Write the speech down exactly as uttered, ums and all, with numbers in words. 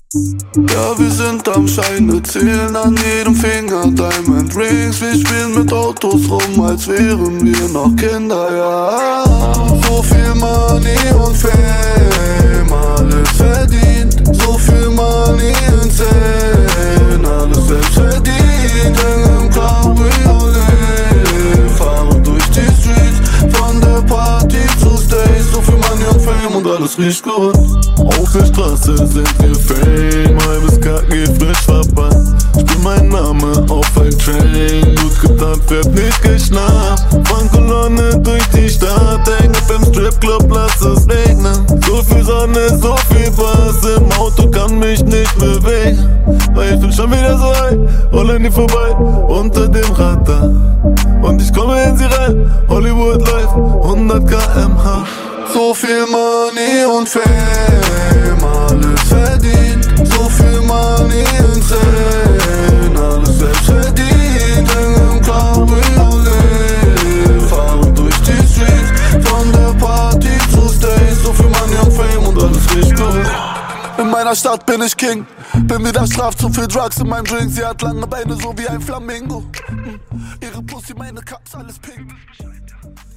Ja, wir sind am Scheine, zählen an jedem Finger Diamond Rings. Wir spielen mit Autos rum, als wären wir noch Kinder, ja. So viel Money und Fame, alles verdient. So viel Money insane, alles selbst verdient. Häng im Cabriolet, fahre durch die Streets, von der Party zu Stage. So viel Money und Fame und alles riecht gut. Auf der Straße sind wir Fame, halbes K G frisch verpasst. Spiel mein Name auf ein Train, gut getan, wird nicht geschnappt. Von Kolonne durch die Stadt, häng up im Stripclub, lass es regnen. So viel Sonne, so viel Bass, im Auto kann mich nicht bewegen. Weil ich bin schon wieder so high, roll an die vorbei, unter dem Radar. Und ich komme in sie rein, Hollywood läuft, hundert Kilometer pro Stunde. So viel Money und Fame, alles verdient. So viel Money insane, alles selbst verdient. Häng im Cabriolet, fahre durch die Streets, von der Party zu Stage. So viel Money und Fame und alles riecht gut. In meiner Stadt bin ich King, bin wieder straff, zu viel Drugs in meinem Drink. Sie hat lange Beine, so wie ein Flamingo. Ihre Pussy, meine Cups, alles pink.